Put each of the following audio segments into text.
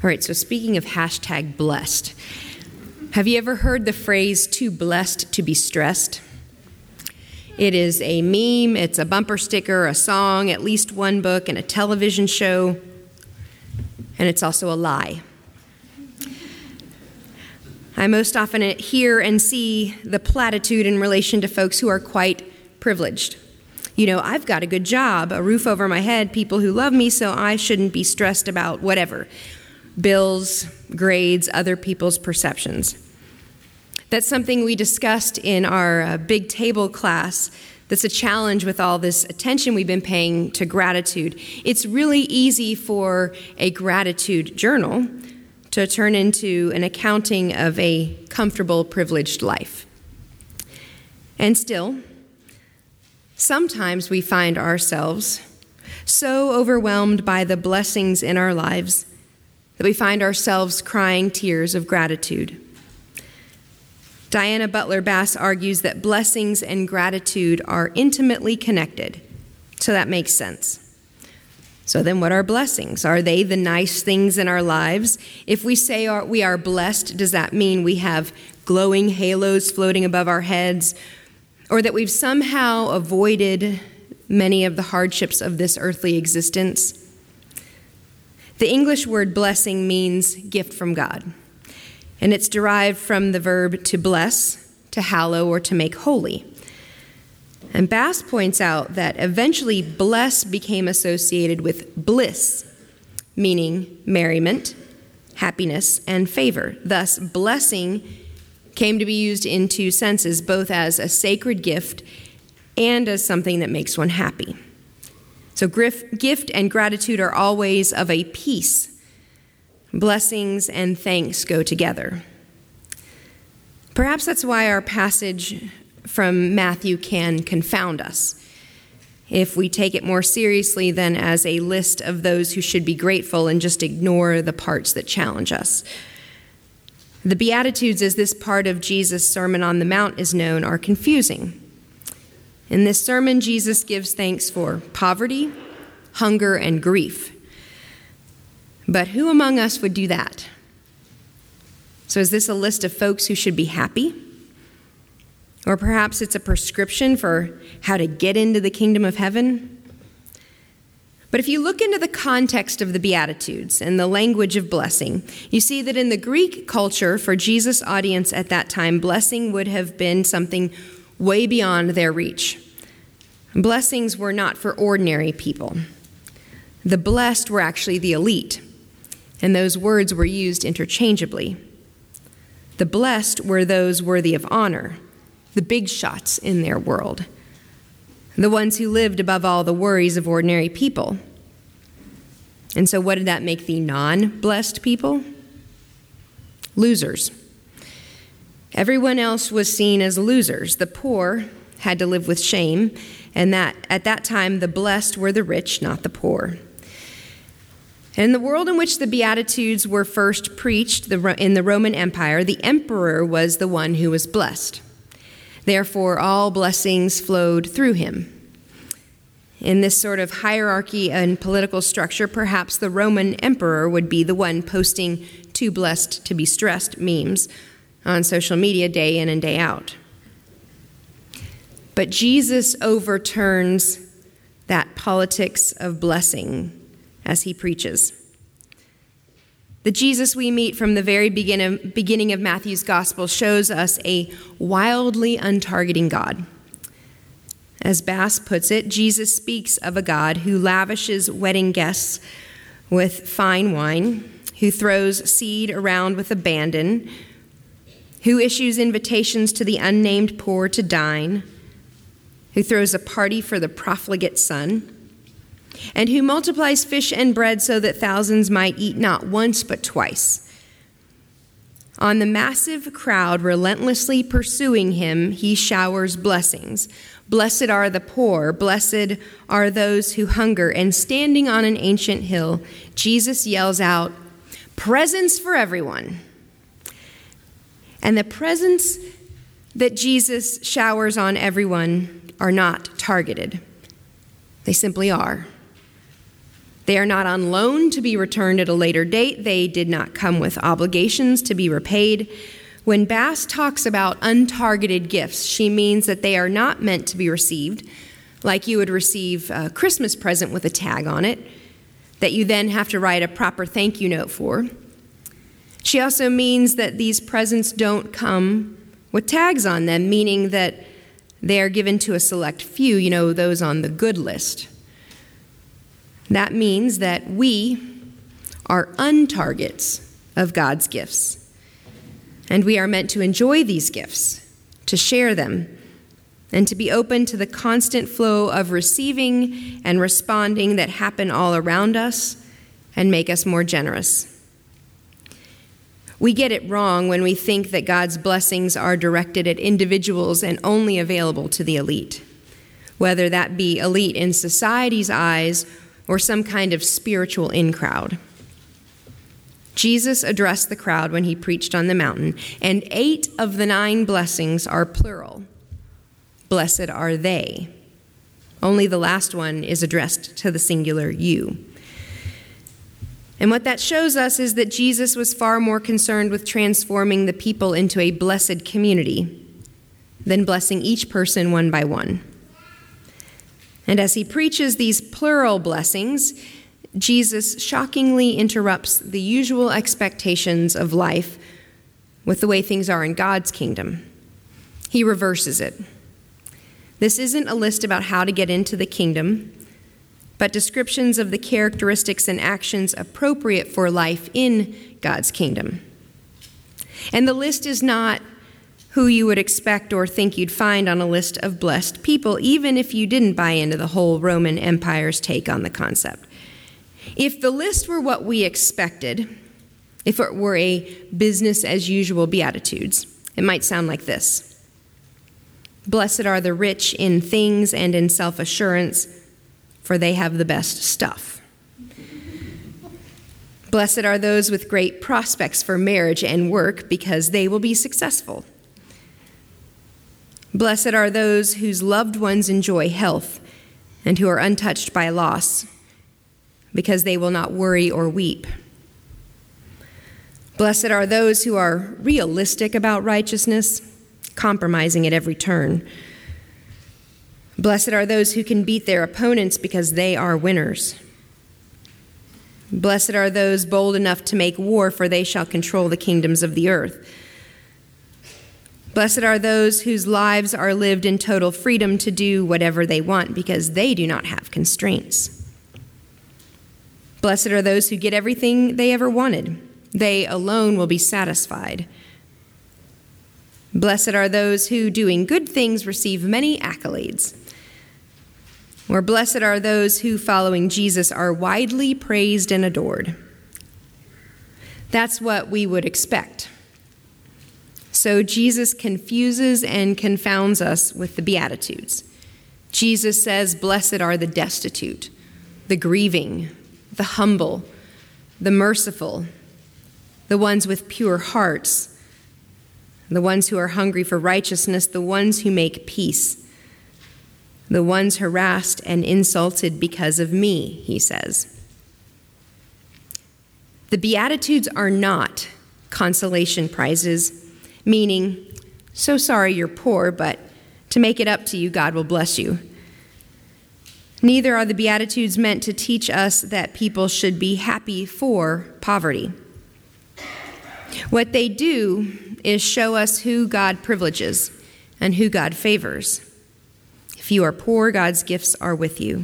All right, so speaking of hashtag blessed, have you ever heard the phrase too blessed to be stressed? It is a meme, it's a bumper sticker, a song, at least one book, and a television show, and it's also a lie. I most often hear and see the platitude in relation to folks who are quite privileged. You know, I've got a good job, a roof over my head, people who love me, so I shouldn't be stressed about whatever. Bills, grades, other people's perceptions. That's something we discussed in our big table class. That's a challenge with all this attention we've been paying to gratitude. It's really easy for a gratitude journal to turn into an accounting of a comfortable, privileged life. And still, sometimes we find ourselves so overwhelmed by the blessings in our lives that we find ourselves crying tears of gratitude. Diana Butler Bass argues that blessings and gratitude are intimately connected, so that makes sense. So then what are blessings? Are they the nice things in our lives? If we say we are blessed, does that mean we have glowing halos floating above our heads, or that we've somehow avoided many of the hardships of this earthly existence? The English word blessing means gift from God, and it's derived from the verb to bless, to hallow, or to make holy. And Bass points out that eventually bless became associated with bliss, meaning merriment, happiness, and favor. Thus, blessing came to be used in two senses, both as a sacred gift and as something that makes one happy. So gift and gratitude are always of a piece. Blessings and thanks go together. Perhaps that's why our passage from Matthew can confound us, if we take it more seriously than as a list of those who should be grateful and just ignore the parts that challenge us. The Beatitudes, as this part of Jesus' Sermon on the Mount is known, are confusing. In this sermon, Jesus gives thanks for poverty, hunger, and grief. But who among us would do that? So is this a list of folks who should be happy? Or perhaps it's a prescription for how to get into the kingdom of heaven? But if you look into the context of the Beatitudes and the language of blessing, you see that in the Greek culture for Jesus' audience at that time, blessing would have been something way beyond their reach. Blessings were not for ordinary people. The blessed were actually the elite, and those words were used interchangeably. The blessed were those worthy of honor, the big shots in their world, the ones who lived above all the worries of ordinary people. And so what did that make the non-blessed people? Losers. Everyone else was seen as losers. The poor had to live with shame, and that at that time the blessed were the rich, not the poor. And in the world in which the Beatitudes were first preached in the Roman Empire, the emperor was the one who was blessed. Therefore, all blessings flowed through him. In this sort of hierarchy and political structure, perhaps the Roman emperor would be the one posting "too blessed to be stressed" memes on social media day in and day out. But Jesus overturns that politics of blessing as he preaches. The Jesus we meet from the very beginning of Matthew's gospel shows us a wildly untargeting God. As Bass puts it, Jesus speaks of a God who lavishes wedding guests with fine wine, who throws seed around with abandon, who issues invitations to the unnamed poor to dine, who throws a party for the profligate son, and who multiplies fish and bread so that thousands might eat not once but twice. On the massive crowd relentlessly pursuing him, he showers blessings. Blessed are the poor, blessed are those who hunger. And standing on an ancient hill, Jesus yells out, "Presents for everyone." And the presents that Jesus showers on everyone are not targeted. They simply are. They are not on loan to be returned at a later date. They did not come with obligations to be repaid. When Bass talks about untargeted gifts, she means that they are not meant to be received like you would receive a Christmas present with a tag on it that you then have to write a proper thank you note for. She also means that these presents don't come with tags on them, meaning that they are given to a select few, those on the good list. That means that we are untargets of God's gifts. And we are meant to enjoy these gifts, to share them, and to be open to the constant flow of receiving and responding that happen all around us and make us more generous. We get it wrong when we think that God's blessings are directed at individuals and only available to the elite, whether that be elite in society's eyes or some kind of spiritual in-crowd. Jesus addressed the crowd when he preached on the mountain, and 8 of the 9 blessings are plural. Blessed are they. Only the last one is addressed to the singular you. And what that shows us is that Jesus was far more concerned with transforming the people into a blessed community than blessing each person one by one. And as he preaches these plural blessings, Jesus shockingly interrupts the usual expectations of life with the way things are in God's kingdom. He reverses it. This isn't a list about how to get into the kingdom, but descriptions of the characteristics and actions appropriate for life in God's kingdom. And the list is not who you would expect or think you'd find on a list of blessed people, even if you didn't buy into the whole Roman Empire's take on the concept. If the list were what we expected, if it were a business-as-usual Beatitudes, it might sound like this. Blessed are the rich in things and in self-assurance, for they have the best stuff. Blessed are those with great prospects for marriage and work, because they will be successful. Blessed are those whose loved ones enjoy health and who are untouched by loss, because they will not worry or weep. Blessed are those who are realistic about righteousness, compromising at every turn. Blessed are those who can beat their opponents because they are winners. Blessed are those bold enough to make war, for they shall control the kingdoms of the earth. Blessed are those whose lives are lived in total freedom to do whatever they want, because they do not have constraints. Blessed are those who get everything they ever wanted. They alone will be satisfied. Blessed are those who, doing good things, receive many accolades. Or blessed are those who, following Jesus, are widely praised and adored. That's what we would expect. So Jesus confuses and confounds us with the Beatitudes. Jesus says, blessed are the destitute, the grieving, the humble, the merciful, the ones with pure hearts, the ones who are hungry for righteousness, the ones who make peace, the ones harassed and insulted because of me, he says. The Beatitudes are not consolation prizes, meaning, so sorry you're poor, but to make it up to you, God will bless you. Neither are the Beatitudes meant to teach us that people should be happy for poverty. What they do is show us who God privileges and who God favors. If you are poor, God's gifts are with you.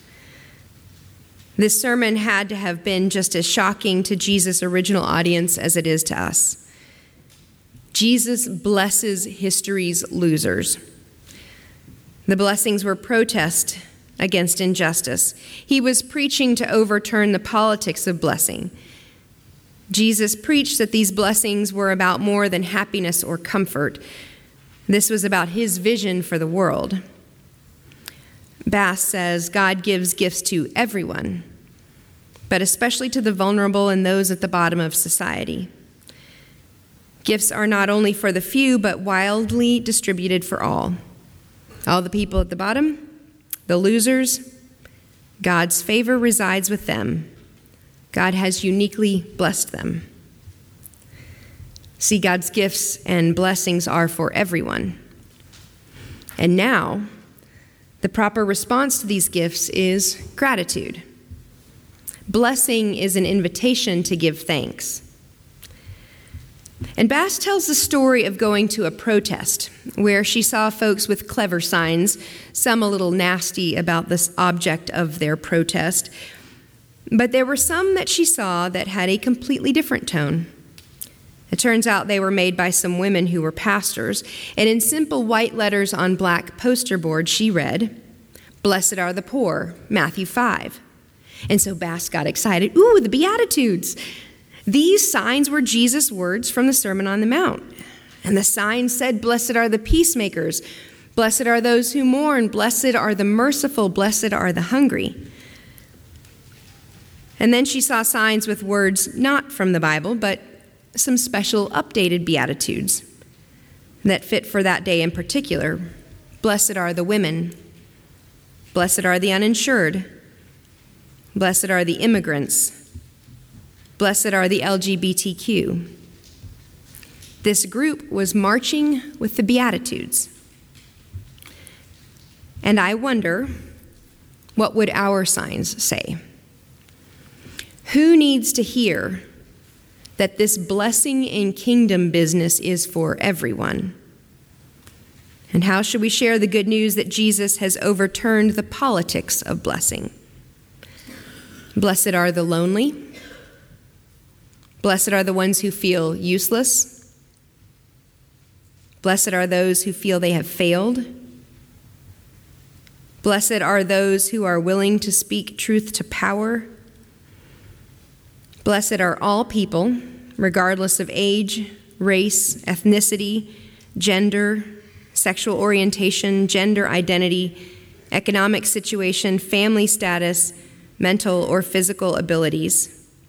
This sermon had to have been just as shocking to Jesus' original audience as it is to us. Jesus blesses history's losers. The blessings were protest against injustice. He was preaching to overturn the politics of blessing. Jesus preached that these blessings were about more than happiness or comfort. This was about his vision for the world. Bass says God gives gifts to everyone, but especially to the vulnerable and those at the bottom of society. Gifts are not only for the few, but wildly distributed for all. All the people at the bottom, the losers, God's favor resides with them. God has uniquely blessed them. See, God's gifts and blessings are for everyone. And now, the proper response to these gifts is gratitude. Blessing is an invitation to give thanks. And Bass tells the story of going to a protest where she saw folks with clever signs, some a little nasty about this object of their protest. But there were some that she saw that had a completely different tone. It turns out they were made by some women who were pastors, and in simple white letters on black poster boards, she read, "Blessed are the poor," Matthew 5. And so Bass got excited. Ooh, the Beatitudes! These signs were Jesus' words from the Sermon on the Mount. And the sign said, "Blessed are the peacemakers, blessed are those who mourn, blessed are the merciful, blessed are the hungry." And then she saw signs with words not from the Bible, but some special updated Beatitudes that fit for that day in particular. Blessed are the women, blessed are the uninsured, blessed are the immigrants, blessed are the LGBTQ. This group was marching with the Beatitudes. And I wonder, what would our signs say? Who needs to hear that this blessing in kingdom business is for everyone? And how should we share the good news that Jesus has overturned the politics of blessing? Blessed are the lonely. Blessed are the ones who feel useless. Blessed are those who feel they have failed. Blessed are those who are willing to speak truth to power. Blessed are all people, regardless of age, race, ethnicity, gender, sexual orientation, gender identity, economic situation, family status, mental or physical abilities.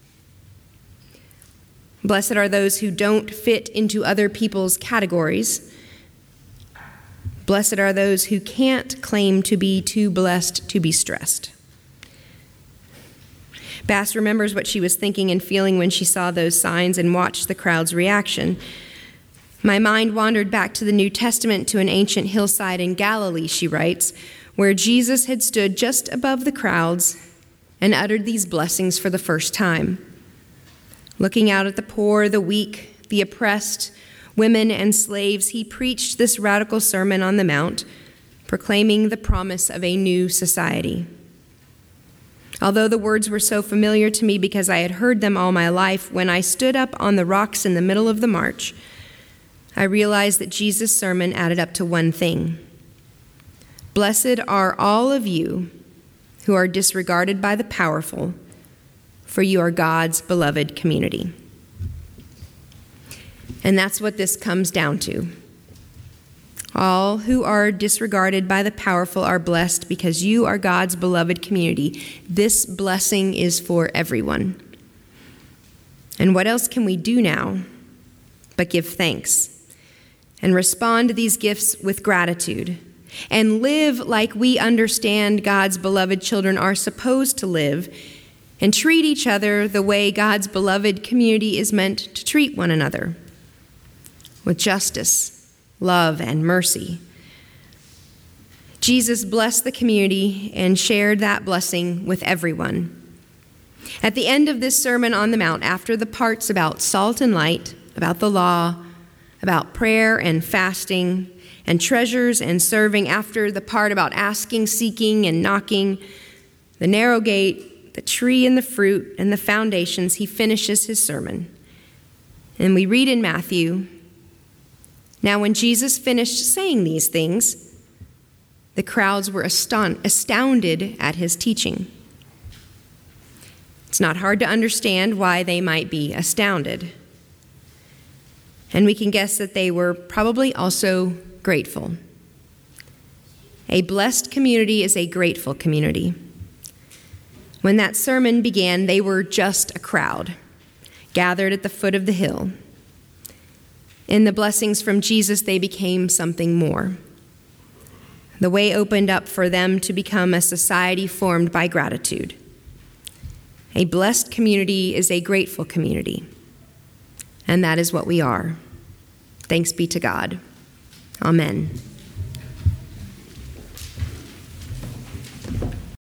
Blessed are those who don't fit into other people's categories. Blessed are those who can't claim to be too blessed to be stressed. Bass remembers what she was thinking and feeling when she saw those signs and watched the crowd's reaction. My mind wandered back to the New Testament to an ancient hillside in Galilee, she writes, where Jesus had stood just above the crowds and uttered these blessings for the first time. Looking out at the poor, the weak, the oppressed, women and slaves, he preached this radical Sermon on the Mount, proclaiming the promise of a new society. Although the words were so familiar to me because I had heard them all my life, when I stood up on the rocks in the middle of the march, I realized that Jesus' sermon added up to one thing. Blessed are all of you who are disregarded by the powerful, for you are God's beloved community. And that's what this comes down to. All who are disregarded by the powerful are blessed because you are God's beloved community. This blessing is for everyone. And what else can we do now but give thanks and respond to these gifts with gratitude and live like we understand God's beloved children are supposed to live and treat each other the way God's beloved community is meant to treat one another, with justice, love, and mercy. Jesus blessed the community and shared that blessing with everyone. At the end of this Sermon on the Mount, after the parts about salt and light, about the law, about prayer and fasting, and treasures and serving, after the part about asking, seeking, and knocking, the narrow gate, the tree and the fruit, and the foundations, he finishes his sermon. And we read in Matthew, "Now when Jesus finished saying these things, the crowds were astounded at his teaching." It's not hard to understand why they might be astounded. And we can guess that they were probably also grateful. A blessed community is a grateful community. When that sermon began, they were just a crowd gathered at the foot of the hill. In the blessings from Jesus, they became something more. The way opened up for them to become a society formed by gratitude. A blessed community is a grateful community, and that is what we are. Thanks be to God. Amen.